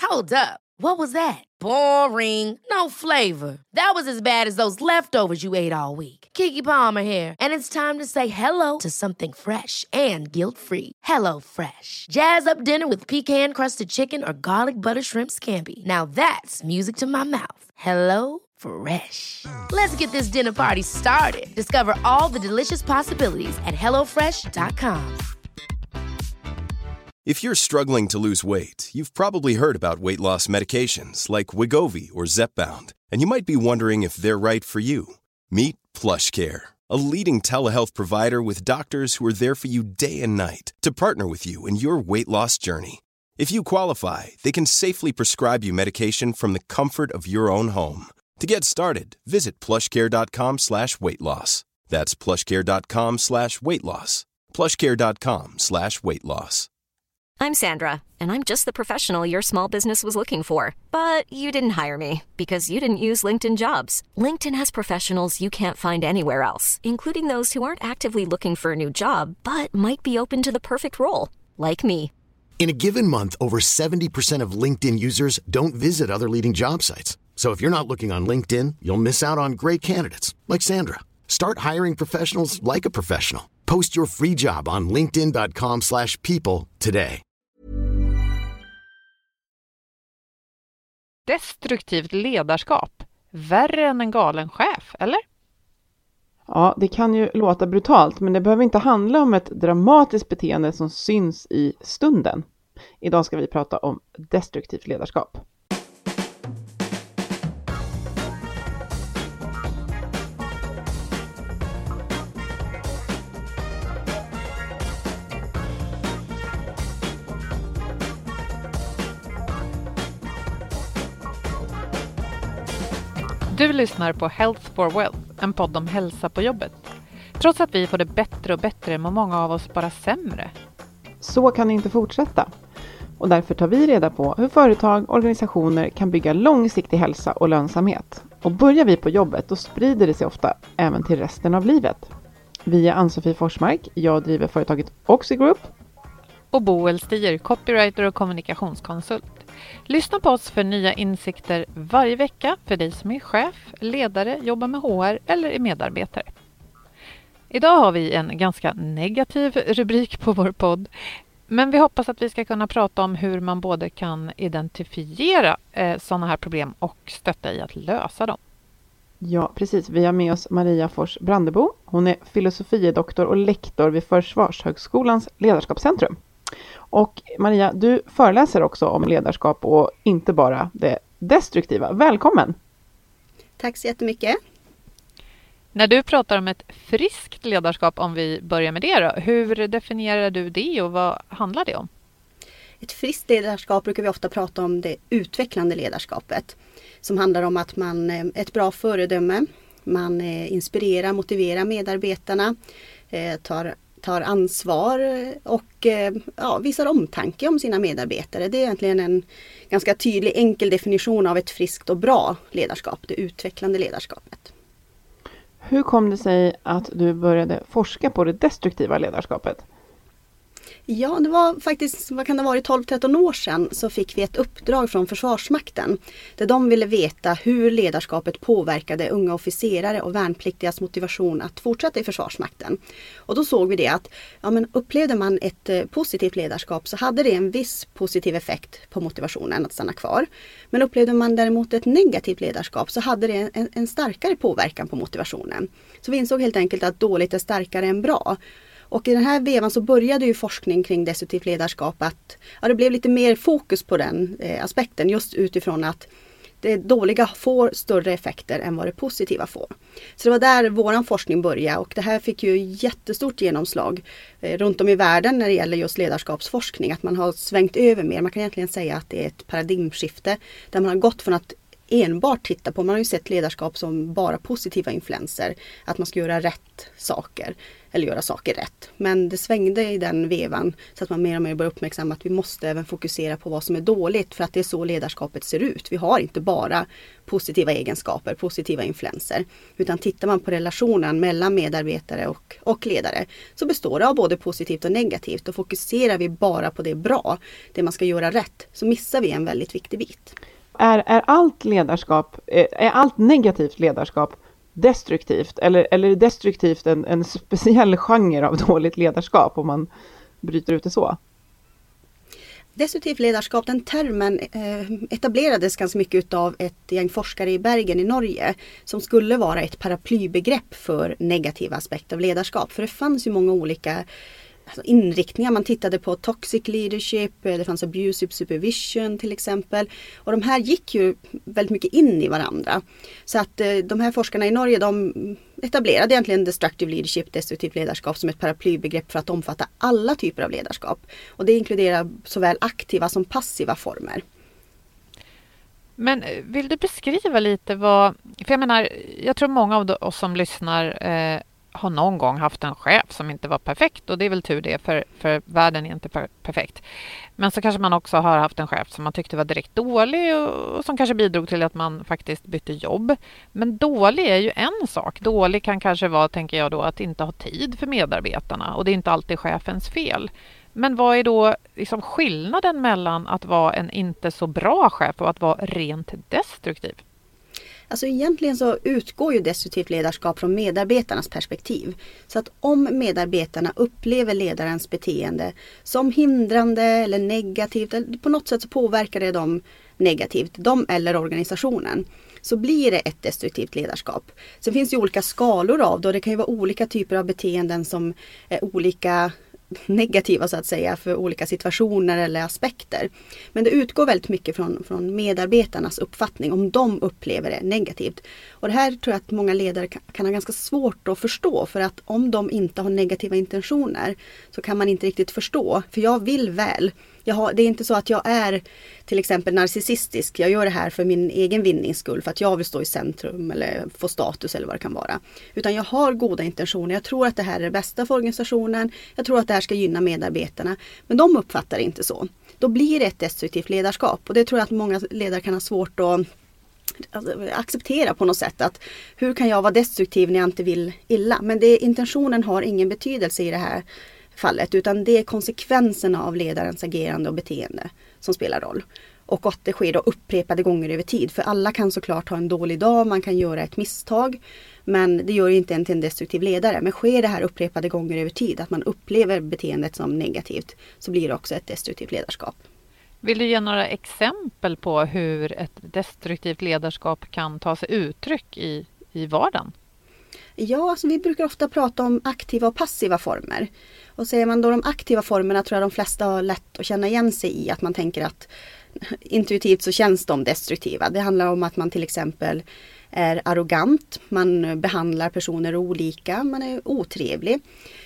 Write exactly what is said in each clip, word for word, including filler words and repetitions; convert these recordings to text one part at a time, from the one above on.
Hold up. What was that? Boring. No flavor. That was as bad as those leftovers you ate all week. Keke Palmer here, and it's time to say hello to something fresh and guilt-free. Hello Fresh. Jazz up dinner with pecan-crusted chicken or garlic butter shrimp scampi. Now that's music to my mouth. Hello Fresh. Let's get this dinner party started. Discover all the delicious possibilities at hello fresh dot com. If you're struggling to lose weight, you've probably heard about weight loss medications like Wegovy or Zepbound, and you might be wondering if they're right for you. Meet PlushCare, a leading telehealth provider with doctors who are there for you day and night to partner with you in your weight loss journey. If you qualify, they can safely prescribe you medication from the comfort of your own home. To get started, visit plushcare.com slash weight loss. That's plushcare.com slash weight loss. plushcare.com slash weight loss. I'm Sandra, and I'm just the professional your small business was looking for. But you didn't hire me because you didn't use LinkedIn Jobs. LinkedIn has professionals you can't find anywhere else, including those who aren't actively looking for a new job, but might be open to the perfect role, like me. In a given month, over seventy percent of LinkedIn users don't visit other leading job sites. So if you're not looking on LinkedIn, you'll miss out on great candidates like Sandra. Start hiring professionals like a professional. Post your free job on linkedin.com slash people today. Destruktivt ledarskap. Värre än en galen chef, eller? Ja, det kan ju låta brutalt, men det behöver inte handla om ett dramatiskt beteende som syns i stunden. Idag ska vi prata om destruktivt ledarskap. Du lyssnar på Health for Wealth, en podd om hälsa på jobbet. Trots att vi får det bättre och bättre mår många av oss bara sämre. Så kan det inte fortsätta. Och därför tar vi reda på hur företag och organisationer kan bygga långsiktig hälsa och lönsamhet. Och börjar vi på jobbet, då sprider det sig ofta även till resten av livet. Vi är Ann-Sofie Forsmark, jag driver företaget Oxigroup. Och Boel Stier, copywriter och kommunikationskonsult. Lyssna på oss för nya insikter varje vecka för dig som är chef, ledare, jobbar med H R eller är medarbetare. Idag har vi en ganska negativ rubrik på vår podd. Men vi hoppas att vi ska kunna prata om hur man både kan identifiera eh, sådana här problem och stötta i att lösa dem. Ja, precis. Vi har med oss Maria Fors Brandebo. Hon är filosofiedoktor och lektor vid Försvarshögskolans ledarskapscentrum. Och Maria, du föreläser också om ledarskap och inte bara det destruktiva. Välkommen! Tack så jättemycket. När du pratar om ett friskt ledarskap, om vi börjar med det då, hur definierar du det och vad handlar det om? Ett friskt ledarskap brukar vi ofta prata om det utvecklande ledarskapet. Som handlar om att man är ett bra föredöme, man inspirerar, motiverar medarbetarna, tar tar ansvar och ja, visar omtanke om sina medarbetare. Det är egentligen en ganska tydlig, enkel definition av ett friskt och bra ledarskap, det utvecklande ledarskapet. Hur kom det sig att du började forska på det destruktiva ledarskapet? Ja, det var faktiskt, vad kan det ha varit, tolv tretton år sedan så fick vi ett uppdrag från Försvarsmakten där de ville veta hur ledarskapet påverkade unga officerare och värnpliktigas motivation att fortsätta i Försvarsmakten. Och då såg vi det att ja, men upplevde man ett eh, positivt ledarskap så hade det en viss positiv effekt på motivationen att stanna kvar. Men upplevde man däremot ett negativt ledarskap så hade det en, en starkare påverkan på motivationen. Så vi insåg helt enkelt att dåligt är starkare än bra. Och i den här vevan så började ju forskning kring destruktivt ledarskap att ja, det blev lite mer fokus på den eh, aspekten just utifrån att det dåliga får större effekter än vad det positiva får. Så det var där våran forskning började och det här fick ju jättestort genomslag eh, runt om i världen när det gäller just ledarskapsforskning. Att man har svängt över mer, man kan egentligen säga att det är ett paradigmskifte där man har gått från att enbart titta på, man har ju sett ledarskap som bara positiva influenser, att man ska göra rätt saker. eller göra saker rätt. Men det svängde i den vevan så att man mer och mer börjar uppmärksamma att vi måste även fokusera på vad som är dåligt, för att det är så ledarskapet ser ut. Vi har inte bara positiva egenskaper, positiva influenser, utan tittar man på relationen mellan medarbetare och, och ledare så består det av både positivt och negativt, och fokuserar vi bara på det bra, det man ska göra rätt, så missar vi en väldigt viktig bit. Är, är allt ledarskap, är allt negativt ledarskap destruktivt, eller, eller är destruktivt en, en speciell genre av dåligt ledarskap om man bryter ut det så? Destruktivt ledarskap, den termen eh, etablerades ganska mycket av ett gäng forskare i Bergen i Norge som skulle vara ett paraplybegrepp för negativa aspekter av ledarskap. För det fanns ju många olika alltså inriktningar. Man tittade på toxic leadership, det fanns abusive supervision till exempel. Och de här gick ju väldigt mycket in i varandra. Så att eh, de här forskarna i Norge, de etablerade egentligen destructive leadership, destruktivt ledarskap, som ett paraplybegrepp för att omfatta alla typer av ledarskap. Och det inkluderar såväl aktiva som passiva former. Men vill du beskriva lite vad, för jag menar, jag tror många av oss som lyssnar eh, har någon gång haft en chef som inte var perfekt, och det är väl tur det, för, för världen är inte per- perfekt. Men så kanske man också har haft en chef som man tyckte var direkt dålig och, och som kanske bidrog till att man faktiskt bytte jobb. Men dålig är ju en sak. Dålig kan kanske vara, tänker jag då, att inte ha tid för medarbetarna, och det är inte alltid chefens fel. Men vad är då liksom skillnaden mellan att vara en inte så bra chef och att vara rent destruktiv? Alltså egentligen så utgår ju destruktivt ledarskap från medarbetarnas perspektiv. Så att om medarbetarna upplever ledarens beteende som hindrande eller negativt, eller på något sätt så påverkar det dem negativt, de eller organisationen, så blir det ett destruktivt ledarskap. Sen finns det ju olika skalor av det, och det kan ju vara olika typer av beteenden som är olika negativa så att säga för olika situationer eller aspekter. Men det utgår väldigt mycket från, från medarbetarnas uppfattning, om de upplever det negativt. Och det här tror jag att många ledare kan, kan ha ganska svårt att förstå, för att om de inte har negativa intentioner så kan man inte riktigt förstå, för jag vill väl. Jag har, det är inte så att jag är till exempel narcissistisk. Jag gör det här för min egen vinnings skull, för att jag vill stå i centrum eller få status eller vad det kan vara. Utan jag har goda intentioner. Jag tror att det här är det bästa för organisationen. Jag tror att det här ska gynna medarbetarna. Men de uppfattar det inte så. Då blir det ett destruktivt ledarskap. Och det tror jag att många ledare kan ha svårt att alltså, acceptera på något sätt. Att hur kan jag vara destruktiv när jag inte vill illa? Men det, intentionen har ingen betydelse i det här fallet, utan det är konsekvenserna av ledarens agerande och beteende som spelar roll. Och att det sker då upprepade gånger över tid. För alla kan såklart ha en dålig dag, man kan göra ett misstag. Men det gör inte en till en destruktiv ledare. Men sker det här upprepade gånger över tid, att man upplever beteendet som negativt, så blir det också ett destruktivt ledarskap. Vill du ge några exempel på hur ett destruktivt ledarskap kan ta sig uttryck i, i vardagen? Ja, alltså vi brukar ofta prata om aktiva och passiva former. Och säger man då de aktiva formerna, tror jag de flesta har lätt att känna igen sig i, att man tänker att intuitivt så känns de destruktiva. Det handlar om att man till exempel är arrogant, man behandlar personer olika, man är otrevlig.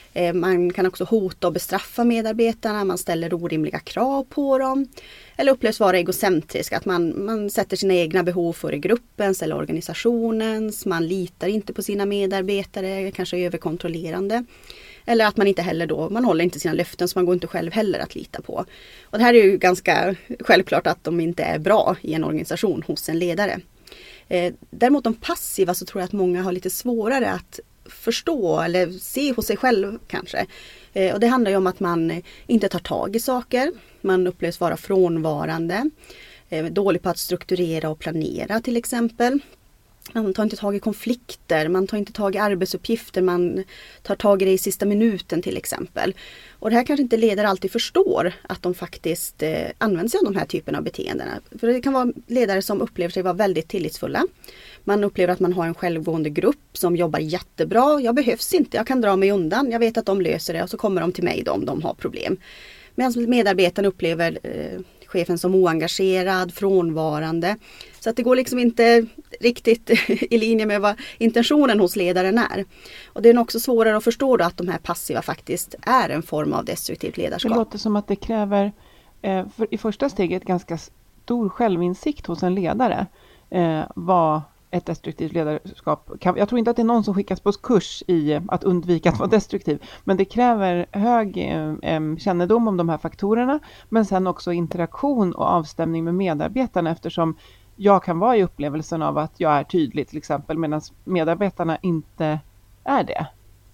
Man kan också hota och bestraffa medarbetarna, man ställer orimliga krav på dem. Eller upplevs vara egocentrisk, att man, man sätter sina egna behov före gruppens eller organisationens. Man litar inte på sina medarbetare, kanske är överkontrollerande. Eller att man inte heller då, man håller inte sina löften, så man går inte själv heller att lita på. Och det här är ju ganska självklart att de inte är bra i en organisation hos en ledare. Eh, däremot de passiva, så tror jag att många har lite svårare att förstå eller se hos sig själv kanske. Eh, och det handlar ju om att man inte tar tag i saker. Man upplevs vara frånvarande. Eh, dålig på att strukturera och planera till exempel. Man tar inte tag i konflikter, man tar inte tag i arbetsuppgifter, man tar tag i det i sista minuten till exempel. Och det här kanske inte ledare alltid förstår, att de faktiskt eh, använder sig av de här typerna av beteenden. För det kan vara ledare som upplever sig vara väldigt tillitsfulla. Man upplever att man har en självgående grupp som jobbar jättebra. Jag behövs inte, jag kan dra mig undan, jag vet att de löser det och så kommer de till mig då, om de har problem. Medan medarbetarna upplever eh, chefen som oengagerad, frånvarande. Så att det går liksom inte riktigt i linje med vad intentionen hos ledaren är. Och det är också svårare att förstå då att de här passiva faktiskt är en form av destruktivt ledarskap. Det låter som att det kräver eh, för, i första steget ganska stor självinsikt hos en ledare. Eh, vad ett destruktivt ledarskap, kan, jag tror inte att det är någon som skickas på kurs i att undvika att vara destruktiv, men det kräver hög eh, kännedom om de här faktorerna, men sen också interaktion och avstämning med medarbetarna, eftersom jag kan vara i upplevelsen av att jag är tydlig till exempel, medan medarbetarna inte är det.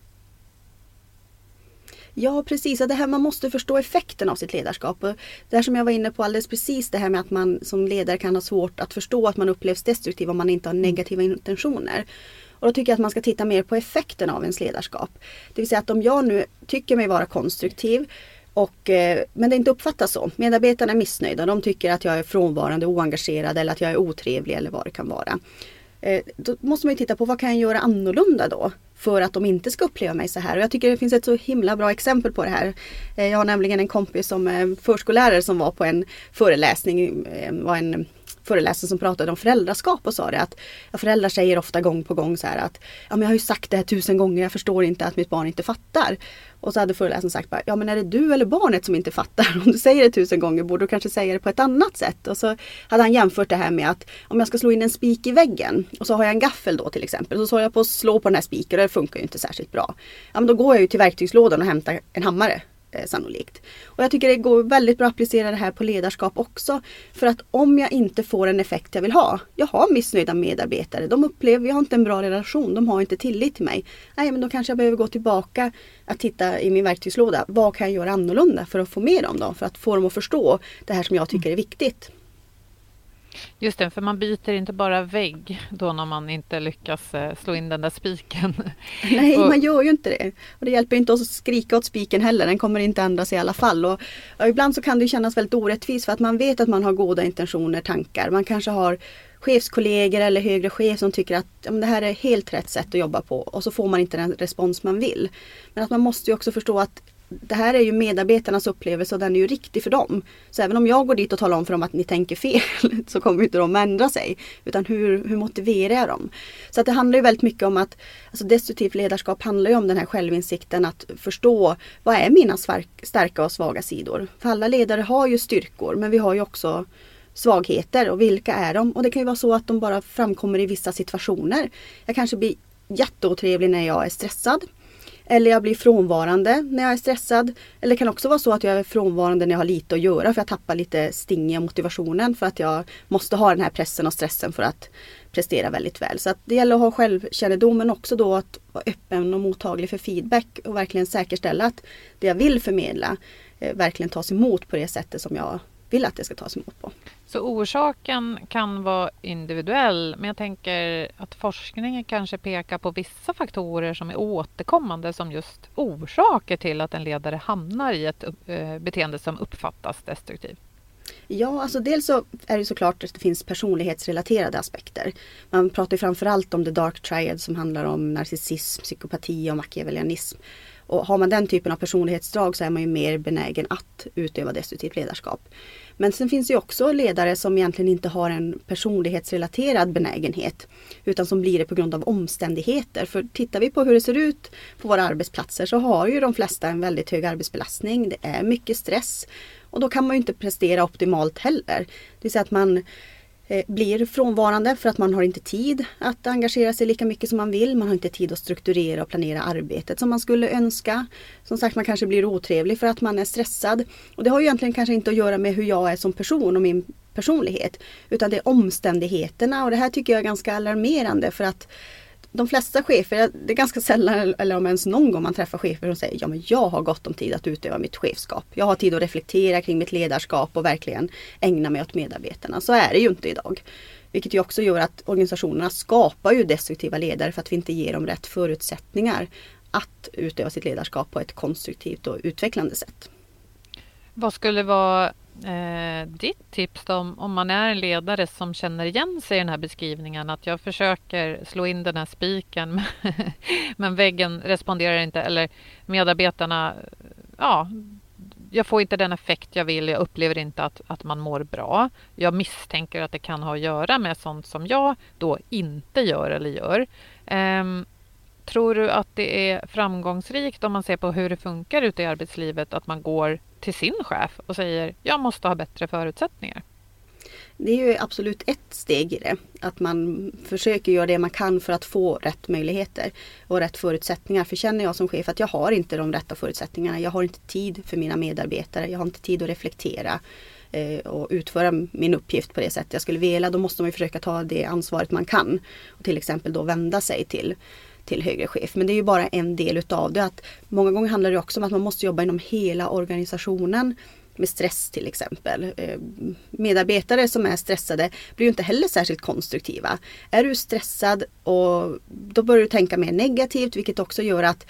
Ja, precis. Det här, man måste förstå effekten av sitt ledarskap. Och det här som jag var inne på alldeles precis, det här med att man som ledare kan ha svårt att förstå att man upplevs destruktiv om man inte har negativa intentioner. Och då tycker jag att man ska titta mer på effekten av ens ledarskap. Det vill säga att om jag nu tycker mig vara konstruktiv, och, men det inte uppfattas så. Medarbetarna är missnöjda. De tycker att jag är frånvarande, oengagerad eller att jag är otrevlig eller vad det kan vara. Då måste man ju titta på vad kan jag göra annorlunda då för att de inte ska uppleva mig så här. Och jag tycker det finns ett så himla bra exempel på det här. Jag har nämligen en kompis som är förskollärare som var på en föreläsning, var en föreläsare som pratade om föräldraskap och sa det att ja, föräldrar säger ofta gång på gång så här att ja, men jag har ju sagt det här tusen gånger, jag förstår inte att mitt barn inte fattar. Och så hade föreläsaren sagt bara, ja men är det du eller barnet som inte fattar? Om du säger det tusen gånger borde du kanske säga det på ett annat sätt. Och så hade han jämfört det här med att om jag ska slå in en spik i väggen och så har jag en gaffel då till exempel, så står jag på att slå på den här spiken och det funkar ju inte särskilt bra. Ja men då går jag ju till verktygslådan och hämtar en hammare. Eh, sannolikt. Och jag tycker det går väldigt bra att applicera det här på ledarskap också. För att om jag inte får en effekt jag vill ha. Jag har missnöjda medarbetare. De upplever, jag har inte en bra relation. De har inte tillit till mig. Nej, men då kanske jag behöver gå tillbaka att titta i min verktygslåda. Vad kan jag göra annorlunda för att få med dem då? För att få dem att förstå det här som jag tycker är viktigt. Just det, för man byter inte bara vägg då när man inte lyckas slå in den där spiken. Nej, och man gör ju inte det. Och det hjälper inte oss att skrika åt spiken heller. Den kommer inte ändras i alla fall. Och, och ibland så kan det kännas väldigt orättvist för att man vet att man har goda intentioner, tankar. Man kanske har chefskollegor eller högre chef som tycker att ja, men det här är helt rätt sätt att jobba på. Och så får man inte den respons man vill. Men att man måste ju också förstå att det här är ju medarbetarnas upplevelse och den är ju riktig för dem. Så även om jag går dit och talar om för dem att ni tänker fel så kommer inte de ändra sig. Utan hur, hur motiverar jag dem? Så att det handlar ju väldigt mycket om att alltså destruktivt ledarskap handlar ju om den här självinsikten att förstå vad är mina starka och svaga sidor. För alla ledare har ju styrkor men vi har ju också svagheter och vilka är de? Och det kan ju vara så att de bara framkommer i vissa situationer. Jag kanske blir jätteotrevlig när jag är stressad. Eller jag blir frånvarande när jag är stressad. Eller det kan också vara så att jag är frånvarande när jag har lite att göra. För jag tappar lite sting i motivationen. För att jag måste ha den här pressen och stressen för att prestera väldigt väl. Så att det gäller att ha självkännedom men också då att vara öppen och mottaglig för feedback. Och verkligen säkerställa att det jag vill förmedla eh, verkligen tas emot på det sättet som jag vill att det ska tas emot på. Så orsaken kan vara individuell, men jag tänker att forskningen kanske pekar på vissa faktorer som är återkommande som just orsaker till att en ledare hamnar i ett beteende som uppfattas destruktivt. Ja, alltså dels så är det såklart att det finns personlighetsrelaterade aspekter. Man pratar ju framförallt om the dark triad som handlar om narcissism, psykopati och machiavellianism. Och har man den typen av personlighetsdrag så är man ju mer benägen att utöva destruktivt ledarskap. Men sen finns det ju också ledare som egentligen inte har en personlighetsrelaterad benägenhet. Utan som blir det på grund av omständigheter. För tittar vi på hur det ser ut på våra arbetsplatser så har ju de flesta en väldigt hög arbetsbelastning. Det är mycket stress. Och då kan man ju inte prestera optimalt heller. Det vill säga att man blir frånvarande för att man har inte tid att engagera sig lika mycket som man vill. Man har inte tid att strukturera och planera arbetet som man skulle önska. Som sagt, man kanske blir otrevlig för att man är stressad. Och det har ju egentligen kanske inte att göra med hur jag är som person och min personlighet. Utan det är omständigheterna och det här tycker jag är ganska alarmerande för att de flesta chefer, det är ganska sällan eller om ens någon gång man träffar chefer som säger ja men jag har gott om tid att utöva mitt chefskap. Jag har tid att reflektera kring mitt ledarskap och verkligen ägna mig åt medarbetarna. Så är det ju inte idag. Vilket ju också gör att organisationerna skapar ju destruktiva ledare för att vi inte ger dem rätt förutsättningar att utöva sitt ledarskap på ett konstruktivt och utvecklande sätt. Vad skulle vara eh, ditt tips då, om, om man är en ledare som känner igen sig i den här beskrivningen att jag försöker slå in den här spiken men väggen responderar inte eller medarbetarna, ja, jag får inte den effekt jag vill, jag upplever inte att, att man mår bra. Jag misstänker att det kan ha att göra med sånt som jag då inte gör eller gör. Um, tror du att det är framgångsrikt om man ser på hur det funkar ute i arbetslivet att man går till sin chef och säger jag måste ha bättre förutsättningar? Det är ju absolut ett steg i det. Att man försöker göra det man kan för att få rätt möjligheter och rätt förutsättningar. För känner jag som chef att jag har inte de rätta förutsättningarna. Jag har inte tid för mina medarbetare. Jag har inte tid att reflektera eh, och utföra min uppgift på det sätt jag skulle vilja. Då måste man ju försöka ta det ansvaret man kan. Och till exempel då vända sig till till högre chef. Men det är ju bara en del utav det. Att många gånger handlar det också om att man måste jobba inom hela organisationen med stress till exempel. Medarbetare som är stressade blir ju inte heller särskilt konstruktiva. Är du stressad och då börjar du tänka mer negativt, vilket också gör att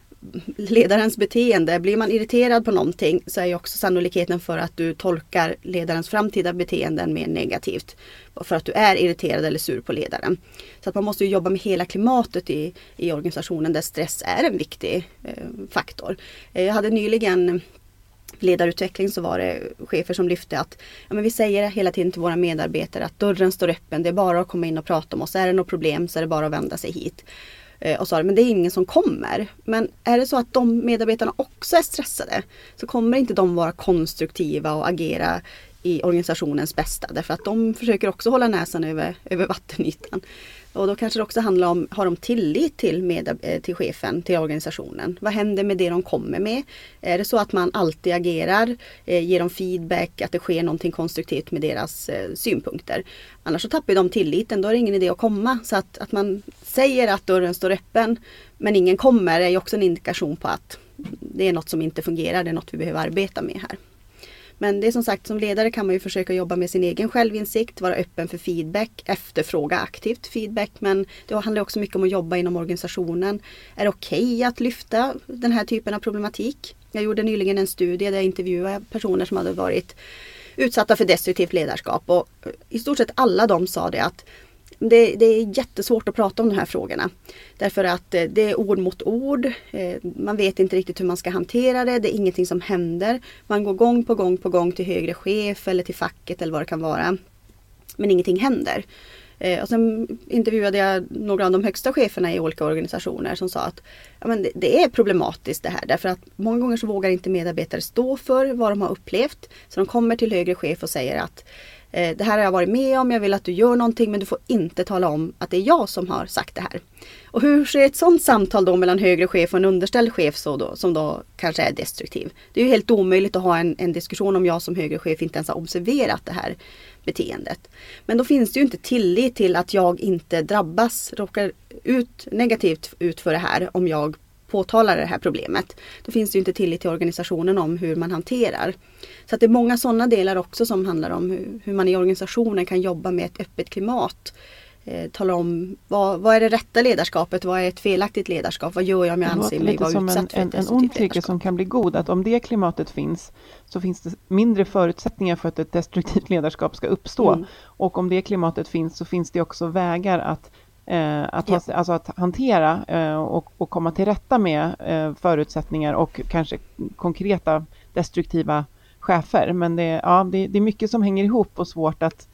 ledarens beteende, blir man irriterad på någonting så är ju också sannolikheten för att du tolkar ledarens framtida beteenden mer negativt. För att du är irriterad eller sur på ledaren. Så att man måste ju jobba med hela klimatet i, i organisationen där stress är en viktig eh, faktor. Jag hade nyligen ledarutveckling så var det chefer som lyfte att ja, men vi säger hela tiden till våra medarbetare att dörren står öppen, det är bara att komma in och prata om oss. Är det något problem så är det bara att vända sig hit. Och sa, men det är ingen som kommer. Men är det så att de medarbetarna också är stressade så kommer inte de vara konstruktiva och agera i organisationens bästa. Därför att de försöker också hålla näsan över, över vattenytan. Och då kanske det också handlar om, har de tillit till, med, till chefen, till organisationen? Vad händer med det de kommer med? Är det så att man alltid agerar, eh, ger dem feedback, att det sker någonting konstruktivt med deras eh, synpunkter? Annars så tappar de tilliten, då är det ingen idé att komma. Så att, att man säger att dörren står öppen men ingen kommer är ju också en indikation på att det är något som inte fungerar, det är något vi behöver arbeta med här. Men det är som sagt, som ledare kan man ju försöka jobba med sin egen självinsikt, vara öppen för feedback, efterfråga aktivt feedback. Men det handlar också mycket om att jobba inom organisationen. Är det okej okay att lyfta den här typen av problematik? Jag gjorde nyligen en studie där jag intervjuade personer som hade varit utsatta för destruktivt ledarskap. Och i stort sett alla de sa det att Det, det är jättesvårt att prata om de här frågorna. Därför att det är ord mot ord. Man vet inte riktigt hur man ska hantera det. Det är ingenting som händer. Man går gång på gång på gång till högre chef eller till facket eller vad det kan vara. Men ingenting händer. Och sen intervjuade jag några av de högsta cheferna i olika organisationer som sa att ja, men det, det är problematiskt det här. Därför att många gånger så vågar inte medarbetare stå för vad de har upplevt. Så de kommer till högre chef och säger att det här har jag varit med om, jag vill att du gör någonting men du får inte tala om att det är jag som har sagt det här. Och hur ser ett sådant samtal då mellan högre chef och en underställd chef så då, som då kanske är destruktiv? Det är ju helt omöjligt att ha en, en diskussion om jag som högre chef inte ens har observerat det här beteendet. Men då finns det ju inte tillit till att jag inte drabbas, råkar ut negativt ut för det här om jag påtalar det här problemet. Då finns det ju inte tillit till organisationen om hur man hanterar. Så att det är många sådana delar också som handlar om hur, hur man i organisationen kan jobba med ett öppet klimat. Eh, tala om vad, vad är det rätta ledarskapet, vad är ett felaktigt ledarskap, vad gör jag om jag anser mig vara utsatt en, för ett en, en ond cirkel som kan bli god. Att om det klimatet finns så finns det mindre förutsättningar för att ett destruktivt ledarskap ska uppstå. Mm. Och om det klimatet finns så finns det också vägar att Eh, att, ha, ja. alltså att hantera eh, och, och komma till rätta med eh, förutsättningar och kanske konkreta destruktiva chefer. Men det, ja, det, det är mycket som hänger ihop och svårt att,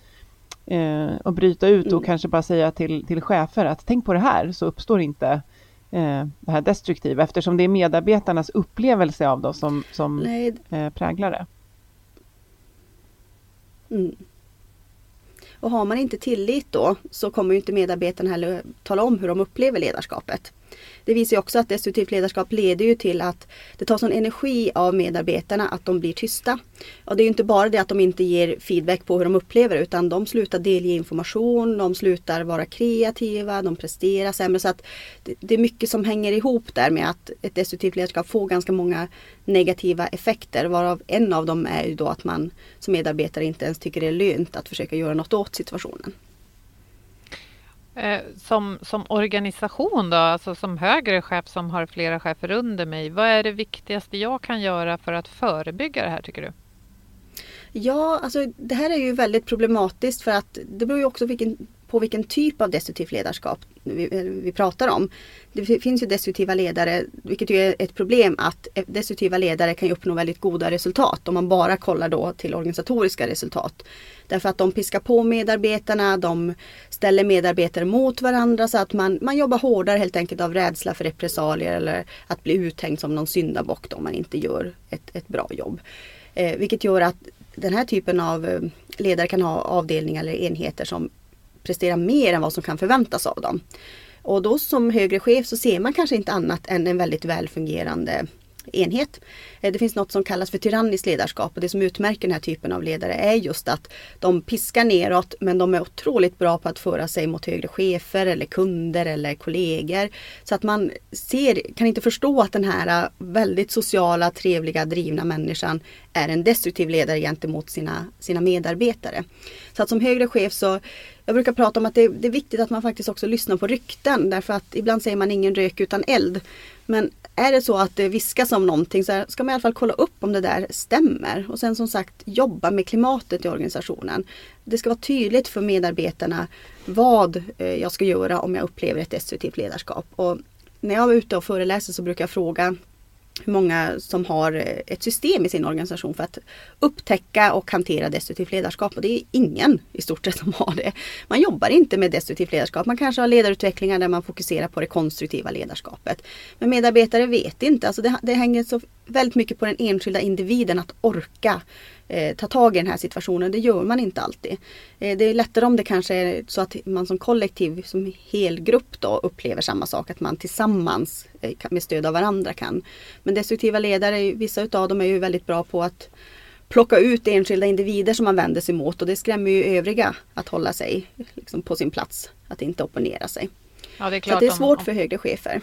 eh, att bryta ut och mm. kanske bara säga till, till chefer att tänk på det här så uppstår inte eh, det här destruktiva eftersom det är medarbetarnas upplevelse av det som, som eh, präglar det. Mm. Och har man inte tillit då så kommer ju inte medarbetarna heller tala om hur de upplever ledarskapet. Det visar ju också att destruktivt ledarskap leder ju till att det tar sån energi av medarbetarna att de blir tysta. Och det är ju inte bara det att de inte ger feedback på hur de upplever det, utan de slutar delge information, de slutar vara kreativa, de presterar sämre. Så att det, det är mycket som hänger ihop där med att ett destruktivt ledarskap får ganska många negativa effekter. Varav en av dem är ju då att man som medarbetare inte ens tycker det är lönt att försöka göra något åt situationen. Som, som organisation då, alltså som högre chef som har flera chefer under mig, vad är det viktigaste jag kan göra för att förebygga det här tycker du? Ja, alltså det här är ju väldigt problematiskt för att det beror ju också vilken, på vilken typ av destruktivt ledarskap vi, vi pratar om. Det finns ju destruktiva ledare, vilket ju är ett problem att destruktiva ledare kan ju uppnå väldigt goda resultat om man bara kollar då till organisatoriska resultat. Därför att de piskar på medarbetarna, de ställer medarbetare mot varandra så att man, man jobbar hårdare helt enkelt av rädsla för repressalier eller att bli uthängd som någon syndabock om man inte gör ett, ett bra jobb. Eh, vilket gör att den här typen av ledare kan ha avdelningar eller enheter som presterar mer än vad som kan förväntas av dem. Och då som högre chef så ser man kanske inte annat än en väldigt välfungerande enhet. Det finns något som kallas för tyranniskt ledarskap, och det som utmärker den här typen av ledare är just att de piskar neråt, men de är otroligt bra på att föra sig mot högre chefer eller kunder eller kollegor. Så att man ser, kan inte förstå att den här väldigt sociala, trevliga, drivna människan är en destruktiv ledare gentemot sina, sina medarbetare. Så att som högre chef så, jag brukar prata om att det, det är viktigt att man faktiskt också lyssnar på rykten, därför att ibland säger man ingen rök utan eld. Men är det så att det viskas om någonting så ska man i alla fall kolla upp om det där stämmer. Och sen som sagt jobba med klimatet i organisationen. Det ska vara tydligt för medarbetarna vad jag ska göra om jag upplever ett destruktivt ledarskap. Och när jag är ute och föreläser så brukar jag fråga hur många som har ett system i sin organisation för att upptäcka och hantera destruktivt ledarskap. Och det är ingen i stort sett som har det. Man jobbar inte med destruktivt ledarskap. Man kanske har ledarutvecklingar där man fokuserar på det konstruktiva ledarskapet. Men medarbetare vet inte. Alltså det, det hänger så väldigt mycket på den enskilda individen att orka eh, ta tag i den här situationen. Det gör man inte alltid. Eh, det är lättare om det kanske är så att man som kollektiv, som helgrupp då upplever samma sak. Att man tillsammans eh, med stöd av varandra kan. Men destruktiva ledare, vissa utav dem är ju väldigt bra på att plocka ut enskilda individer som man vänder sig mot. Och det skrämmer ju övriga att hålla sig liksom, på sin plats. Att inte opponera sig. Ja, det är klart, så det är svårt om, för högre chefer.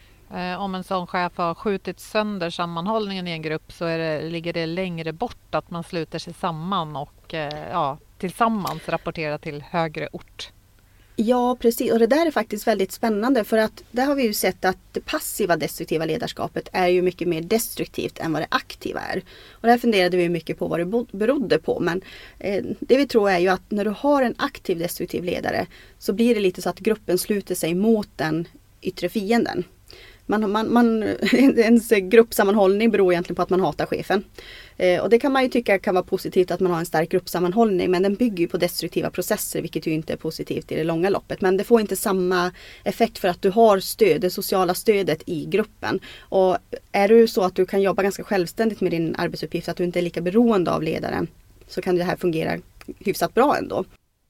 Om en sån chef har skjutit sönder sammanhållningen i en grupp så är det, ligger det längre bort att man sluter sig samman och ja, tillsammans rapporterar till högre ort. Ja, precis. Och det där är faktiskt väldigt spännande, för att där har vi ju sett att det passiva destruktiva ledarskapet är ju mycket mer destruktivt än vad det aktiva är. Och där funderade vi mycket på vad det berodde på. Men eh, det vi tror är ju att när du har en aktiv destruktiv ledare så blir det lite så att gruppen sluter sig mot den yttre fienden. Man, man, man, ens gruppsammanhållning beror egentligen på att man hatar chefen. Eh, och det kan man ju tycka kan vara positivt att man har en stark gruppsammanhållning, men den bygger ju på destruktiva processer, vilket ju inte är positivt i det långa loppet. Men det får inte samma effekt för att du har stöd, det sociala stödet i gruppen. Och är du så att du kan jobba ganska självständigt med din arbetsuppgift, att du inte är lika beroende av ledaren, så kan det här fungera hyfsat bra ändå.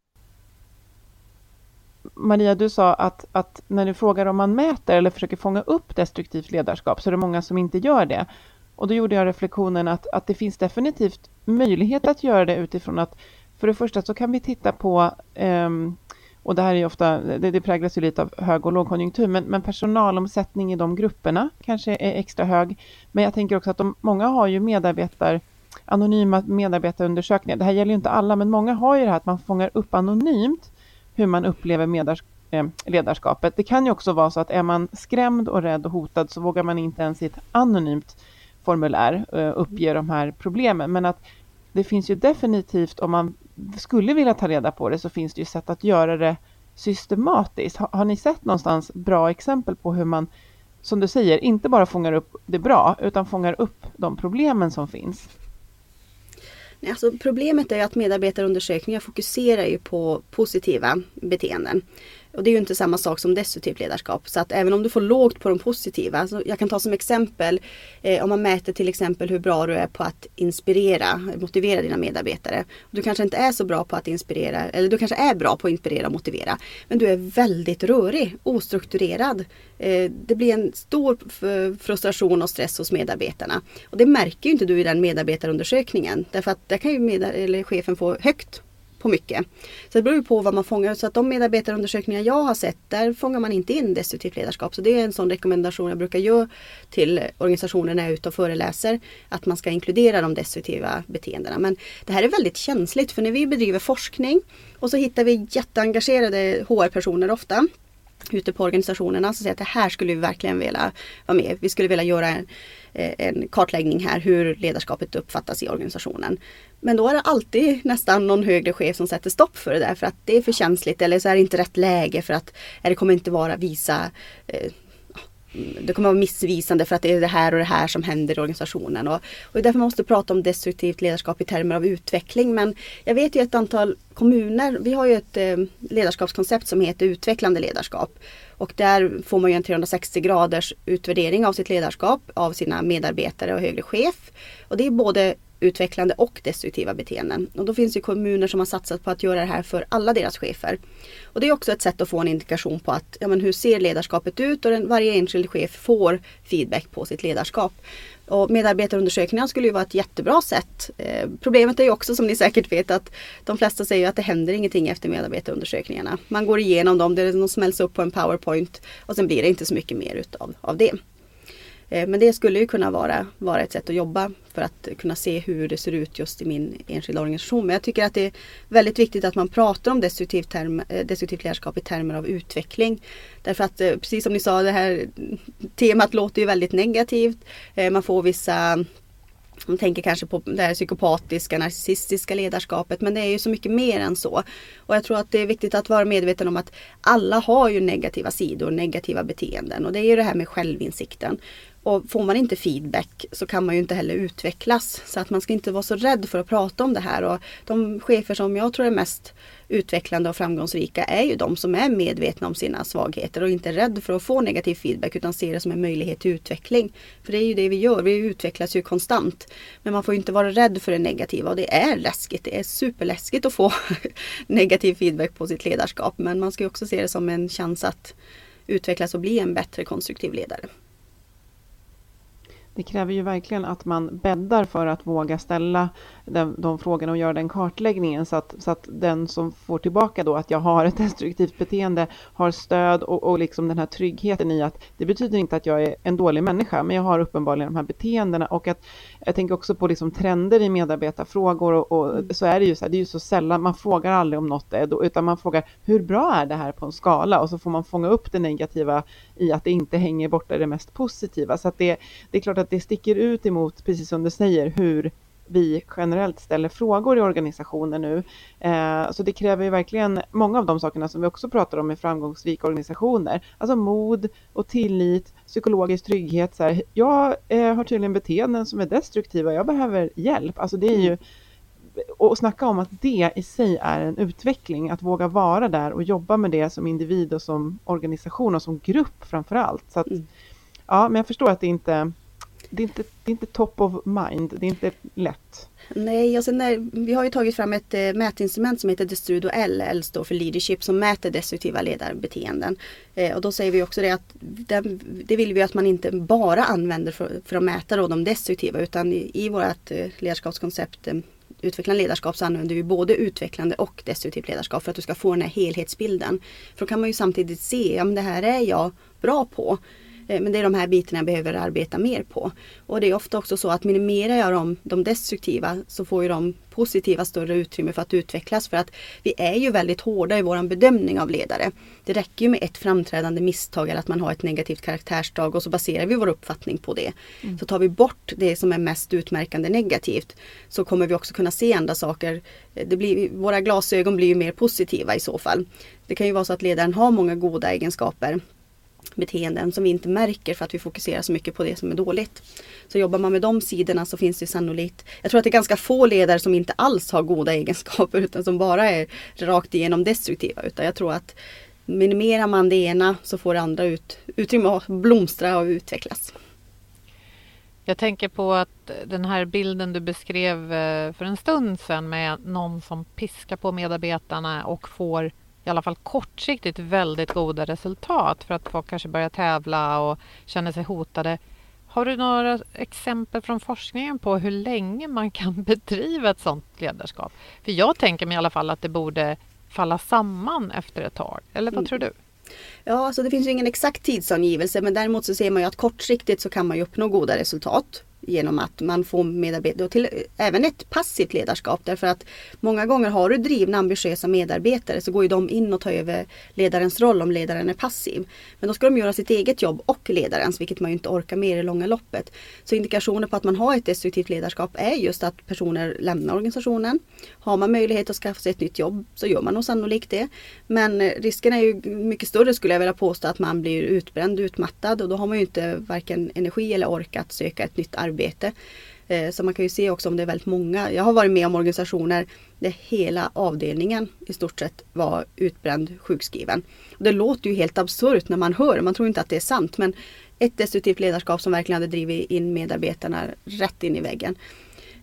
Maria, du sa att, att när du frågar om man mäter eller försöker fånga upp destruktivt ledarskap så är det många som inte gör det. Och då gjorde jag reflektionen att, att det finns definitivt möjlighet att göra det utifrån att för det första så kan vi titta på, um, och det här är ju ofta, det, det präglas ju lite av hög- och lågkonjunktur, men, men personalomsättning i de grupperna kanske är extra hög. Men jag tänker också att de, många har ju medarbetar, anonyma medarbetarundersökningar. Det här gäller ju inte alla, men många har ju det här att man fångar upp anonymt hur man upplever medars- eh, ledarskapet. Det kan ju också vara så att är man skrämd och rädd och hotad så vågar man inte ens i ett anonymt formulär eh, uppge de här problemen. Men att det finns ju definitivt, om man skulle vilja ta reda på det, så finns det ju sätt att göra det systematiskt. Har, har ni sett någonstans bra exempel på hur man, som du säger, inte bara fångar upp det bra utan fångar upp de problemen som finns? Alltså, problemet är att medarbetarundersökningar fokuserar ju på positiva beteenden. Och det är ju inte samma sak som destruktivt ledarskap. Så att även om du får lågt på de positiva. Så jag kan ta som exempel. Eh, om man mäter till exempel hur bra du är på att inspirera. Motivera dina medarbetare. Du kanske inte är så bra på att inspirera. Eller du kanske är bra på att inspirera och motivera. Men du är väldigt rörig. Ostrukturerad. Eh, det blir en stor frustration och stress hos medarbetarna. Och det märker ju inte du i den medarbetarundersökningen. Därför att där kan ju medar- eller chefen få högt på mycket. Så det beror ju på vad man fångar. Så att de medarbetarundersökningar jag har sett, där fångar man inte in destruktivt ledarskap. Så det är en sån rekommendation jag brukar göra till organisationer när jag är ute och föreläser. Att man ska inkludera de destruktiva beteendena. Men det här är väldigt känsligt, för när vi bedriver forskning och så hittar vi jätteengagerade H R-personer ofta ute på organisationerna, så säger att det här skulle vi verkligen vilja vara med. Vi skulle vilja göra en, en kartläggning här hur ledarskapet uppfattas i organisationen. Men då är det alltid nästan någon högre chef som sätter stopp för det där, för att det är för känsligt, eller så är det inte rätt läge, för att det kommer inte vara visa eh, det kommer vara missvisande för att det är det här och det här som händer i organisationen. Och, och därför måste vi prata om destruktivt ledarskap i termer av utveckling. Men jag vet ju ett antal kommuner, vi har ju ett eh, ledarskapskoncept som heter utvecklande ledarskap. Och där får man ju en trehundrasextio graders utvärdering av sitt ledarskap, av sina medarbetare och högre chef. Och det är både utvecklande och destruktiva beteenden. Och då finns det kommuner som har satsat på att göra det här för alla deras chefer. Och det är också ett sätt att få en indikation på att ja, men hur ser ledarskapet ut, och den, varje enskild chef får feedback på sitt ledarskap. Och medarbetarundersökningar skulle ju vara ett jättebra sätt. Eh, problemet är ju också, som ni säkert vet, att de flesta säger att det händer ingenting efter medarbetarundersökningarna. Man går igenom dem, de smälls upp på en PowerPoint och sen blir det inte så mycket mer utav, av det. Eh, men det skulle ju kunna vara, vara ett sätt att jobba för att kunna se hur det ser ut just i min enskilda organisation. Men jag tycker att det är väldigt viktigt att man pratar om destruktivt, term, destruktivt ledarskap i termer av utveckling. Därför att precis som ni sa, det här temat låter ju väldigt negativt. Man får vissa, man tänker kanske på det här psykopatiska, narcissistiska ledarskapet, men det är ju så mycket mer än så. Och jag tror att det är viktigt att vara medveten om att alla har ju negativa sidor, negativa beteenden, och det är ju det här med självinsikten. Och får man inte feedback så kan man ju inte heller utvecklas. Så att man ska inte vara så rädd för att prata om det här. Och de chefer som jag tror är mest utvecklande och framgångsrika är ju de som är medvetna om sina svagheter och inte är rädd för att få negativ feedback, utan ser det som en möjlighet till utveckling. För det är ju det vi gör, vi utvecklas ju konstant. Men man får ju inte vara rädd för det negativa, och det är läskigt, det är superläskigt att få negativ feedback på sitt ledarskap. Men man ska ju också se det som en chans att utvecklas och bli en bättre konstruktiv ledare. Det kräver ju verkligen att man bäddar för att våga ställa de, de frågorna och göra den kartläggningen, så att, så att den som får tillbaka då att jag har ett destruktivt beteende har stöd och, och liksom den här tryggheten i att det betyder inte att jag är en dålig människa, men jag har uppenbarligen de här beteendena. Och att jag tänker också på liksom trender i medarbetarfrågor, och, och så är det ju så här, det är ju så sällan, man frågar aldrig om något är då, utan man frågar hur bra är det här på en skala, och så får man fånga upp det negativa i att det inte hänger borta det mest positiva. Så att det, det är klart att det sticker ut emot, precis som du säger, hur vi generellt ställer frågor i organisationer nu. Eh, så det kräver ju verkligen många av de sakerna som vi också pratar om i framgångsrika organisationer. Alltså mod och tillit, psykologisk trygghet. Så här, jag eh, har tydligen beteenden som är destruktiva, jag behöver hjälp. Alltså det är ju, och snacka om att det i sig är en utveckling, att våga vara där och jobba med det som individ och som organisation och som grupp framförallt. Så att, ja, men jag förstår att det inte Det är, inte, det är inte top of mind, det är inte lätt. Nej, och sen är, vi har ju tagit fram ett eh, mätinstrument som heter Destrudo L, L står för leadership, som mäter destruktiva ledarbeteenden. Eh, och då säger vi också det att det, det vill vi att man inte bara använder för, för att mäta då de destruktiva, utan i, i vårt eh, ledarskapskoncept eh, utvecklande ledarskap så använder vi både utvecklande och destruktivt ledarskap för att du ska få den här helhetsbilden. För då kan man ju samtidigt se, ja men det här är jag bra på. Men det är de här bitarna jag behöver arbeta mer på. Och det är ofta också så att minimerar jag de, de destruktiva så får ju de positiva större utrymme för att utvecklas. För att vi är ju väldigt hårda i vår bedömning av ledare. Det räcker ju med ett framträdande misstag eller att man har ett negativt karaktärsdrag och så baserar vi vår uppfattning på det. Mm. Så tar vi bort det som är mest utmärkande negativt så kommer vi också kunna se andra saker. Det blir, våra glasögon blir ju mer positiva i så fall. Det kan ju vara så att ledaren har många goda egenskaper, beteenden som vi inte märker för att vi fokuserar så mycket på det som är dåligt. Så jobbar man med de sidorna så finns det sannolikt, jag tror att det är ganska få ledare som inte alls har goda egenskaper utan som bara är rakt igenom destruktiva. Utan jag tror att minimerar man det ena så får det andra ut, utrymme att blomstra och utvecklas. Jag tänker på att den här bilden du beskrev för en stund sedan med någon som piskar på medarbetarna och får i alla fall kortsiktigt väldigt goda resultat för att folk kanske börjar tävla och känner sig hotade. Har du några exempel från forskningen på hur länge man kan bedriva ett sådant ledarskap? För jag tänker mig i alla fall att det borde falla samman efter ett tag. Eller vad mm. tror du? Ja, alltså det finns ju ingen exakt tidsangivelse, men däremot så ser man ju att kortsiktigt så kan man ju uppnå goda resultat genom att man får medarbetare och till, även ett passivt ledarskap, därför att många gånger har du drivna ambitiösa medarbetare så går ju de in och tar över ledarens roll om ledaren är passiv. Men då ska de göra sitt eget jobb och ledarens, vilket man ju inte orkar med i det långa loppet. Så indikationer på att man har ett destruktivt ledarskap är just att personer lämnar organisationen. Har man möjlighet att skaffa sig ett nytt jobb så gör man nog sannolikt det. Men risken är ju mycket större, skulle jag vilja påstå, att man blir utbränd, utmattad, och då har man ju inte varken energi eller ork att söka ett nytt arbete. arbete. Så man kan ju se också om det är väldigt många. Jag har varit med om organisationer där hela avdelningen i stort sett var utbränd, sjukskriven. Och det låter ju helt absurt när man hör. Man tror inte att det är sant. Men ett destruktivt ledarskap som verkligen hade drivit in medarbetarna rätt in i väggen.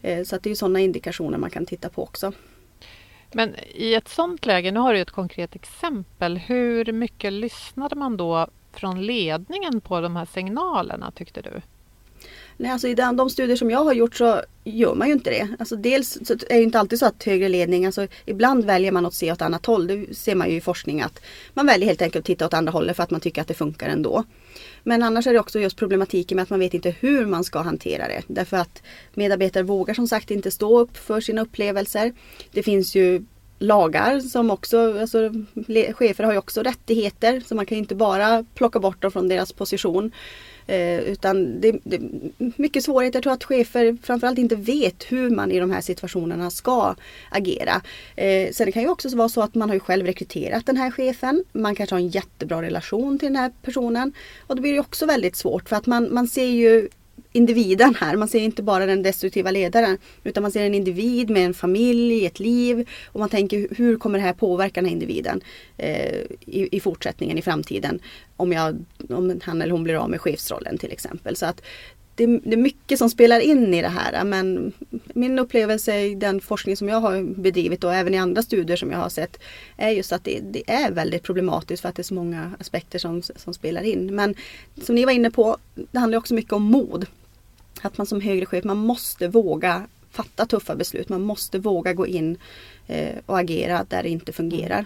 Så att det är ju sådana indikationer man kan titta på också. Men i ett sådant läge, nu har du ett konkret exempel, hur mycket lyssnade man då från ledningen på de här signalerna, tyckte du? Nej, alltså i de, de studier som jag har gjort så gör man ju inte det. Alltså dels så är det ju inte alltid så att högre ledning, alltså ibland väljer man att se åt annat håll. Det ser man ju i forskning att man väljer helt enkelt att titta åt andra hållet för att man tycker att det funkar ändå. Men annars är det också just problematiken med att man vet inte hur man ska hantera det. Därför att medarbetare vågar som sagt inte stå upp för sina upplevelser. Det finns ju lagar som också, alltså chefer har ju också rättigheter, så man kan ju inte bara plocka bort dem från deras position. Eh, utan det, det är mycket svårigheter. Jag tror att chefer framförallt inte vet hur man i de här situationerna ska agera. Eh, sen det kan ju också vara så att man har ju själv rekryterat den här chefen. Man kanske har en jättebra relation till den här personen. Och då blir det också väldigt svårt för att man, man ser ju individen här. Man ser inte bara den destruktiva ledaren, utan man ser en individ med en familj, ett liv, och man tänker hur kommer det här påverka den här individen eh, i, i fortsättningen, i framtiden, om, jag, om han eller hon blir av med chefsrollen till exempel. Så att det, det är mycket som spelar in i det här, men min upplevelse i den forskning som jag har bedrivit och även i andra studier som jag har sett är just att det, det är väldigt problematiskt för att det är så många aspekter som, som spelar in. Men som ni var inne på, det handlar också mycket om mod. Att man som högre chef, man måste våga fatta tuffa beslut. Man måste våga gå in eh, och agera där det inte fungerar.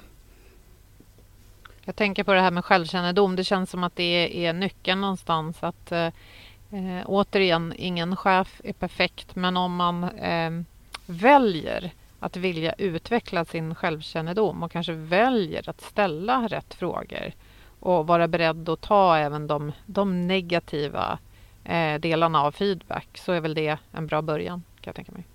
Jag tänker på det här med självkännedom. Det känns som att det är nyckeln någonstans. Att eh, återigen, ingen chef är perfekt. Men om man eh, väljer att vilja utveckla sin självkännedom och kanske väljer att ställa rätt frågor och vara beredd att ta även de, de negativa eh, delarna av feedback, så är väl det en bra början, kan jag tänka mig.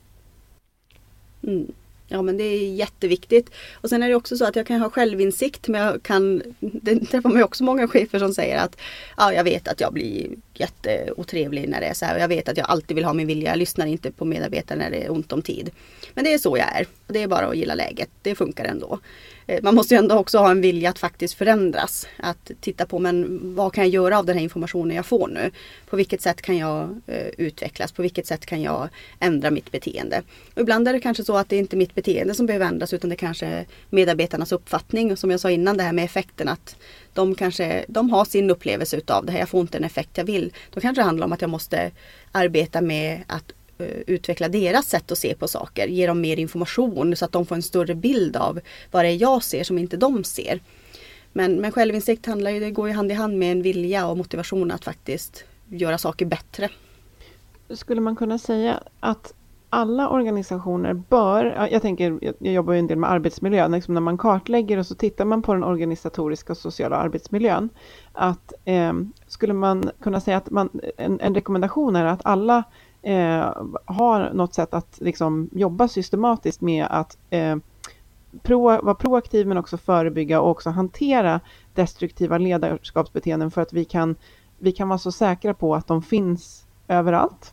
Mm. Ja, men det är jätteviktigt. Och sen är det också så att jag kan ha självinsikt, men jag kan, det träffar mig också många chefer som säger att ja, jag vet att jag blir jätteotrevlig när det är så här, och jag vet att jag alltid vill ha min vilja, jag lyssnar inte på medarbetare när det är ont om tid. Men det är så jag är, och det är bara att gilla läget, det funkar ändå. Man måste ju ändå också ha en vilja att faktiskt förändras, att titta på, men vad kan jag göra av den här informationen jag får nu? På vilket sätt kan jag eh, utvecklas? På vilket sätt kan jag ändra mitt beteende? Och ibland är det kanske så att det inte är mitt beteende som behöver ändras, utan det kanske är medarbetarnas uppfattning. Och som jag sa innan, det här med effekten, att de kanske de har sin upplevelse utav det här, jag får inte den effekt jag vill. Då kanske det handlar om att jag måste arbeta med att utveckla deras sätt att se på saker, ge dem mer information så att de får en större bild av vad det är jag ser som inte de ser. Men, men självinsikt handlar ju, det går ju hand i hand med en vilja och motivation att faktiskt göra saker bättre. Skulle man kunna säga att alla organisationer bör, jag tänker, jag jobbar ju en del med arbetsmiljö, liksom när man kartlägger och så tittar man på den organisatoriska och sociala arbetsmiljön, att eh, skulle man kunna säga att man, en, en rekommendation är att alla Eh, har något sätt att liksom jobba systematiskt med att eh, pro, vara proaktiv, men också förebygga och också hantera destruktiva ledarskapsbeteenden, för att vi kan, vi kan vara så säkra på att de finns överallt.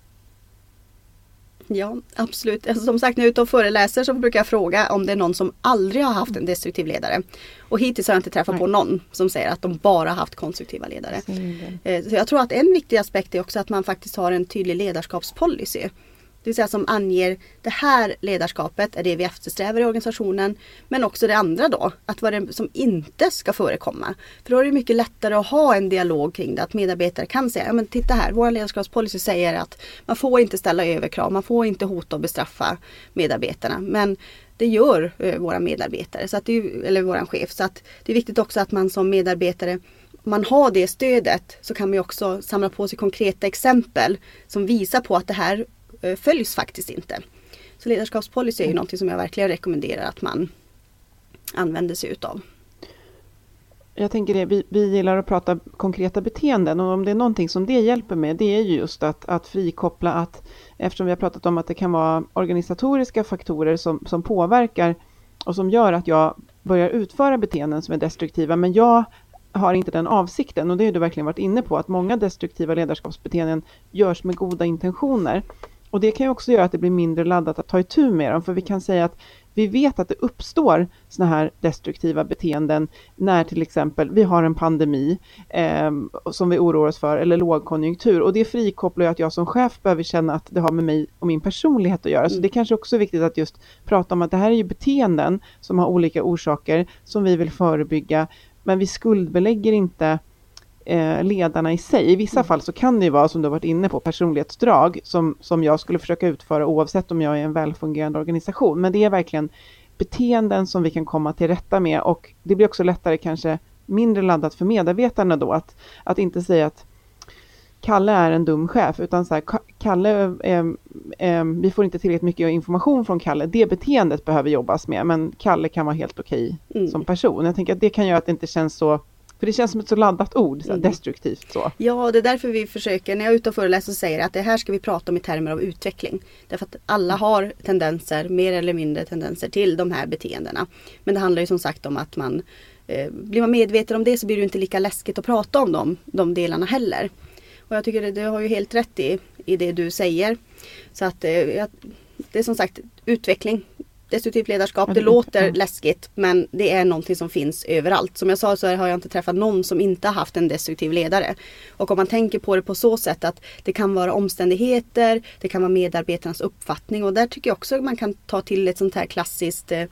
Ja, absolut. Alltså, som sagt, när jag är ute och föreläser så brukar jag fråga om det är någon som aldrig har haft en destruktiv ledare. Och hittills har jag inte träffat Nej. på någon som säger att de bara har haft konstruktiva ledare. Så jag tror att en viktig aspekt är också att man faktiskt har en tydlig ledarskapspolicy. Det vill säga som anger det här ledarskapet är det vi eftersträvar i organisationen. Men också det andra då, att vad det som inte ska förekomma. För då är det mycket lättare att ha en dialog kring det. Att medarbetare kan säga, ja men titta här, vår ledarskapspolicy säger att man får inte ställa överkrav, man får inte hota och bestraffa medarbetarna. Men det gör eh, våra medarbetare, så att det, eller våran chef. Så att det är viktigt också att man som medarbetare, om man har det stödet, så kan man ju också samla på sig konkreta exempel som visar på att det här följs faktiskt inte. Så ledarskapspolicy är ju något som jag verkligen rekommenderar att man använder sig utav. Jag tänker det, vi, vi gillar att prata konkreta beteenden, och om det är någonting som det hjälper med, det är just att, att frikoppla att, eftersom vi har pratat om att det kan vara organisatoriska faktorer som, som påverkar och som gör att jag börjar utföra beteenden som är destruktiva, men jag har inte den avsikten, och det har du verkligen varit inne på, att många destruktiva ledarskapsbeteenden görs med goda intentioner. Och det kan ju också göra att det blir mindre laddat att ta itu med dem. För vi kan säga att vi vet att det uppstår såna här destruktiva beteenden när till exempel vi har en pandemi eh, som vi oroar oss för, eller lågkonjunktur. Och det frikopplar ju att jag som chef behöver känna att det har med mig och min personlighet att göra. Mm. Så det är kanske också är viktigt att just prata om att det här är ju beteenden som har olika orsaker som vi vill förebygga. Men vi skuldbelägger inte ledarna i sig. I vissa fall så kan det ju vara, som du har varit inne på, personlighetsdrag som, som jag skulle försöka utföra oavsett om jag är en välfungerande organisation. Men det är verkligen beteenden som vi kan komma till rätta med, och det blir också lättare, kanske mindre laddat för medarbetarna då, att, att inte säga att Kalle är en dum chef, utan så här, Kalle, eh, eh, vi får inte tillräckligt mycket information från Kalle. Det beteendet behöver jobbas med, men Kalle kan vara helt okej mm. som person. Jag tänker att det kan göra att det inte känns så. För det känns som ett så laddat ord, så mm. destruktivt så. Ja, det är därför vi försöker, när jag är ute och föreläser, så säger jag att det här ska vi prata om i termer av utveckling. Därför att alla har tendenser, mer eller mindre tendenser till de här beteendena. Men det handlar ju som sagt om att man, eh, blir man medveten om det, så blir det inte lika läskigt att prata om dem, de delarna heller. Och jag tycker att du har ju helt rätt i, i det du säger. Så att eh, det är som sagt utveckling. Destruktivt ledarskap, det låter läskigt, men det är någonting som finns överallt. Som jag sa, så har jag inte träffat någon som inte har haft en destruktiv ledare. Och om man tänker på det på så sätt att det kan vara omständigheter, det kan vara medarbetarnas uppfattning, och där tycker jag också att man kan ta till ett sånt här klassiskt eh,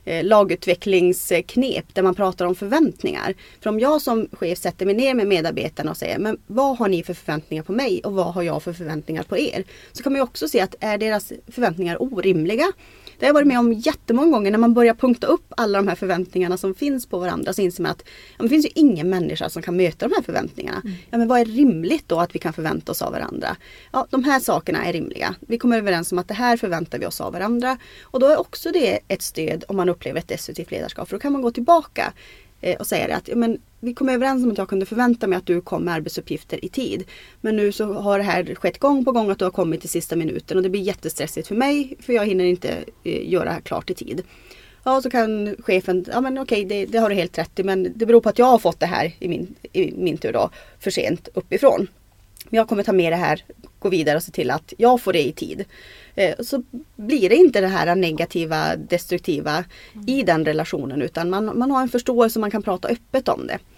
lagutvecklingsknep där man pratar om förväntningar. För om jag som chef sätter mig ner med medarbetarna och säger, men vad har ni för förväntningar på mig och vad har jag för förväntningar på er? Så kan man ju också se att är deras förväntningar orimliga? Det har jag varit med om jättemånga gånger när man börjar punkta upp alla de här förväntningarna som finns på varandra, så inser man att ja, det finns ju ingen människa som kan möta de här förväntningarna. Mm. Ja, men vad är rimligt då att vi kan förvänta oss av varandra? Ja, de här sakerna är rimliga. Vi kommer överens om att det här förväntar vi oss av varandra. Och då är också det ett stöd om man upplever ett destruktivt ledarskap. För då kan man gå tillbaka och säga att ja, men vi kom överens om att jag kunde förvänta mig att du kom med arbetsuppgifter i tid. Men nu så har det här skett gång på gång att du har kommit till sista minuten. Och det blir jättestressigt för mig, för jag hinner inte eh, göra klart i tid. Ja, så kan chefen, ja men okej, det, det har du helt rätt i. Men det beror på att jag har fått det här i min, i min tur då, för sent uppifrån. Men jag kommer ta med det här, gå vidare och se till att jag får det i tid. Eh, så blir det inte det här negativa, destruktiva mm. i den relationen. Utan man, man har en förståelse och man kan prata öppet om det.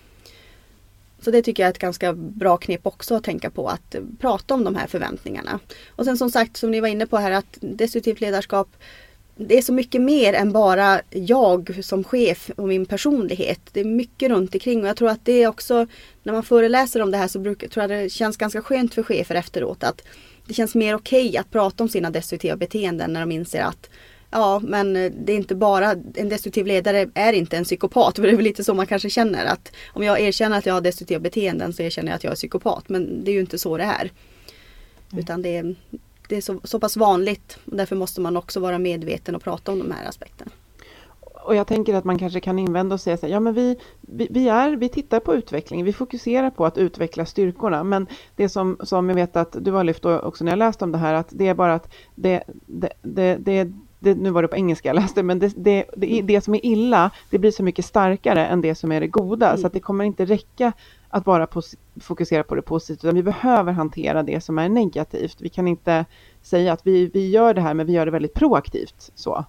Så det tycker jag är ett ganska bra knep också att tänka på, att prata om de här förväntningarna. Och sen som sagt, som ni var inne på här, att destruktivt ledarskap, det är så mycket mer än bara jag som chef och min personlighet. Det är mycket runt omkring, och jag tror att det är också, när man föreläser om det här, så brukar, tror jag det känns ganska skönt för chefer efteråt, att det känns mer okej att prata om sina destruktiva beteenden när de inser att ja, men det är inte bara, en destruktiv ledare är inte en psykopat. För det är väl lite så man kanske känner, att om jag erkänner att jag har destruktiva beteenden, så erkänner jag att jag är psykopat. Men det är ju inte så det är. Mm. Utan det är, det är så, så pass vanligt, och därför måste man också vara medveten och prata om de här aspekterna. Och jag tänker att man kanske kan invända och säga så här, ja men vi, vi, vi, är, vi tittar på utveckling, vi fokuserar på att utveckla styrkorna, men det som, som jag vet att du har lyft också när jag läste om det här, att det är bara att det, det, det, det, det nu var det på engelska jag läste, men det, det, det, det som är illa, det blir så mycket starkare än det som är det goda, mm. så att det kommer inte räcka att bara pos- fokusera på det positiva, utan vi behöver hantera det som är negativt. Vi kan inte säga att vi, vi gör det här, men vi gör det väldigt proaktivt så.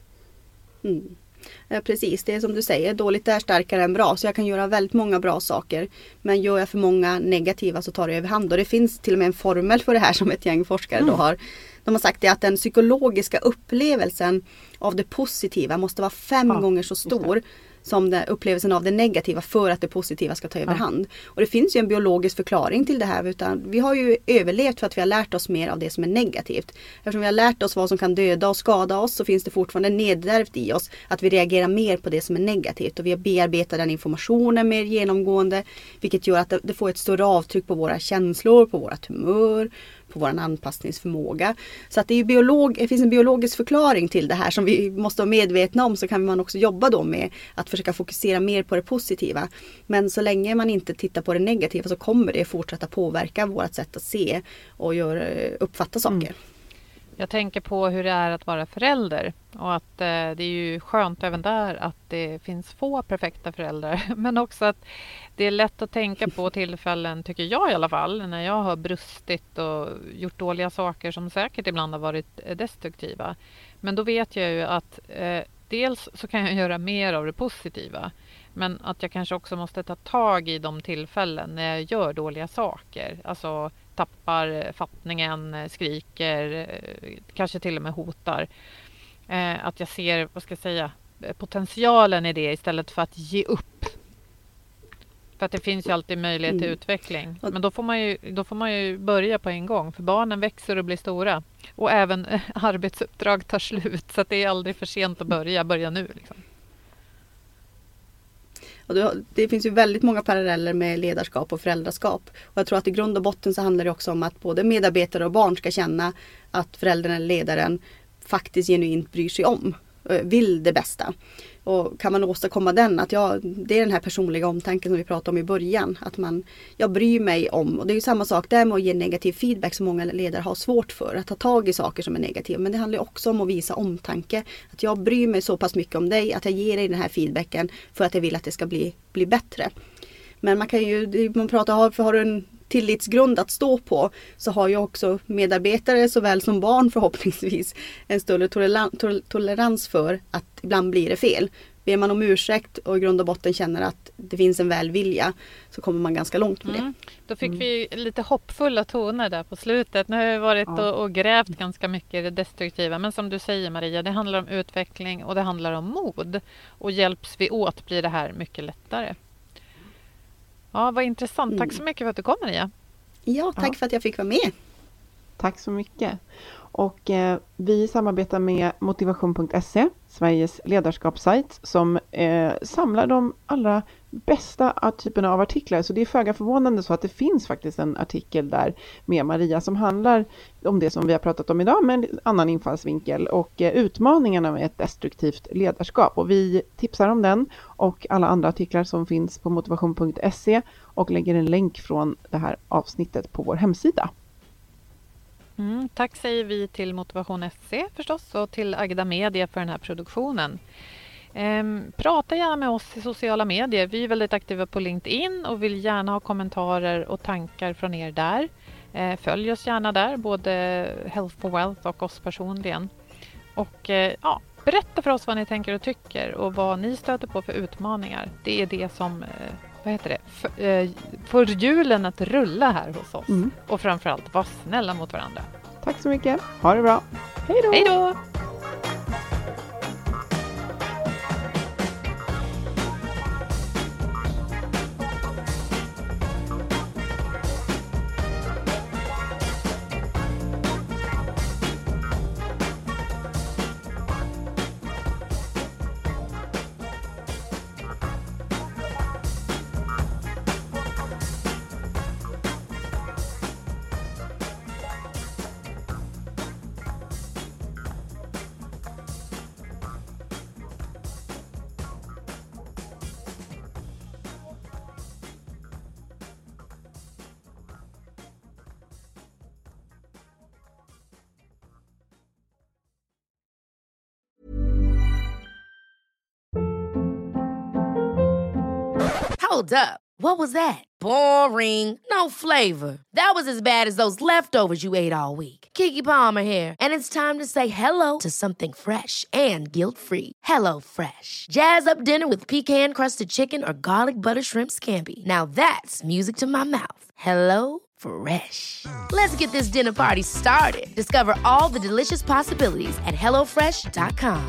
Mm. Ja, precis, det är som du säger, dåligt är starkare än bra, så jag kan göra väldigt många bra saker, men gör jag för många negativa så tar det överhand. Och det finns till och med en formel för det här som ett gäng forskare mm. då har. De har sagt det, att den psykologiska upplevelsen av det positiva måste vara fem ja, gånger så stor som det, upplevelsen av det negativa, för att det positiva ska ta överhand. Ja. Och det finns ju en biologisk förklaring till det här, utan vi har ju överlevt för att vi har lärt oss mer av det som är negativt. Eftersom vi har lärt oss vad som kan döda och skada oss, så finns det fortfarande nedärvt i oss att vi reagerar mer på det som är negativt, och vi har bearbetat den informationen mer genomgående, vilket gör att det, det får ett större avtryck på våra känslor, på våra humör, på vår anpassningsförmåga. Så att det, är biolog, det finns en biologisk förklaring till det här som vi måste vara medvetna om, så kan man också jobba då med att försöka fokusera mer på det positiva. Men så länge man inte tittar på det negativa, så kommer det fortsätta påverka vårt sätt att se och göra, uppfatta saker. Mm. Jag tänker på hur det är att vara förälder och att eh, det är ju skönt även där att det finns få perfekta föräldrar. Men också att det är lätt att tänka på tillfällen, tycker jag i alla fall, när jag har brustit och gjort dåliga saker som säkert ibland har varit destruktiva. Men då vet jag ju att eh, dels så kan jag göra mer av det positiva. Men att jag kanske också måste ta tag i de tillfällen när jag gör dåliga saker. Alltså tappar fattningen, skriker, kanske till och med hotar. Eh, att jag ser, vad ska jag säga, potentialen i det istället för att ge upp. För att det finns ju alltid möjlighet till mm. utveckling. Men då får, man ju, då får man ju börja på en gång. För barnen växer och blir stora. Och även eh, arbetsuppdrag tar slut. Så att det är aldrig för sent att börja. Börja nu liksom. Och det finns ju väldigt många paralleller med ledarskap och föräldraskap. Och jag tror att i grund och botten så handlar det också om att både medarbetare och barn ska känna att föräldern eller ledaren faktiskt genuint bryr sig om. Vill det bästa. Och kan man åstadkomma den, att jag, det är den här personliga omtanken som vi pratade om i början. Att man, jag bryr mig om, och det är ju samma sak där med att ge negativ feedback som många ledare har svårt för. Att ta tag i saker som är negativa. Men det handlar också om att visa omtanke. Att jag bryr mig så pass mycket om dig att jag ger dig den här feedbacken för att jag vill att det ska bli, bli bättre. Men man kan ju, man pratar, för har du en tillitsgrund att stå på, så har ju också medarbetare såväl som barn förhoppningsvis en större tolerans för att ibland blir det fel. Ber man om ursäkt och i grund och botten känner att det finns en välvilja, så kommer man ganska långt med det. Mm. Då fick mm. vi lite hoppfulla toner där på slutet. Nu har vi varit ja. och, och grävt ganska mycket i det destruktiva. Men som du säger Maria, det handlar om utveckling och det handlar om mod. Och hjälps vi åt blir det här mycket lättare. Ja, vad intressant. Tack så mycket för att du kom, Maria. Ja, tack ja. för att jag fick vara med. Tack så mycket. Och eh, vi samarbetar med motivation punkt se, Sveriges ledarskapssajt, som eh, samlar de allra bästa typerna av artiklar. Så det är föga förvånande så att det finns faktiskt en artikel där med Maria som handlar om det som vi har pratat om idag med en annan infallsvinkel och eh, utmaningarna med ett destruktivt ledarskap. Och vi tipsar om den och alla andra artiklar som finns på motivation punkt se och lägger en länk från det här avsnittet på vår hemsida. Mm, tack säger vi till Motivation punkt se förstås och till Agda Media för den här produktionen. Ehm, prata gärna med oss i sociala medier. Vi är väldigt aktiva på LinkedIn och vill gärna ha kommentarer och tankar från er där. Ehm, följ oss gärna där, både Health for Wealth och oss personligen. Och eh, ja, berätta för oss vad ni tänker och tycker och vad ni stöter på för utmaningar. Det är det som... Eh, vad heter det? För, eh, för hjulen att rulla här hos oss. Mm. Och framförallt, var snälla mot varandra. Tack så mycket. Ha det bra. Hej då! Hej då! Hold up. What was that? Boring. No flavor. That was as bad as those leftovers you ate all week. Keke Palmer here, and it's time to say hello to something fresh and guilt-free. Hello Fresh. Jazz up dinner with pecan-crusted chicken or garlic butter shrimp scampi. Now that's music to my mouth. Hello Fresh. Let's get this dinner party started. Discover all the delicious possibilities at hello fresh dot com.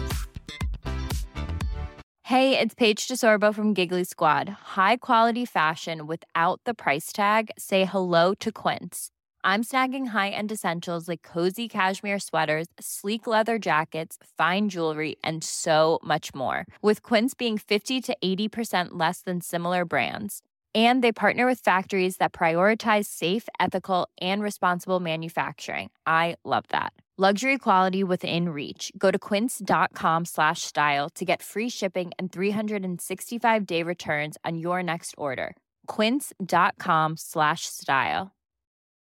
Hey, it's Paige DeSorbo from Giggly Squad. High quality fashion without the price tag. Say hello to Quince. I'm snagging high-end essentials like cozy cashmere sweaters, sleek leather jackets, fine jewelry, and so much more. With Quince being fifty to eighty percent less than similar brands. And they partner with factories that prioritize safe, ethical, and responsible manufacturing. I love that. Luxury quality within reach. Go to quince.com slash style to get free shipping and three sixty-five day returns on your next order. Quince.com slash style.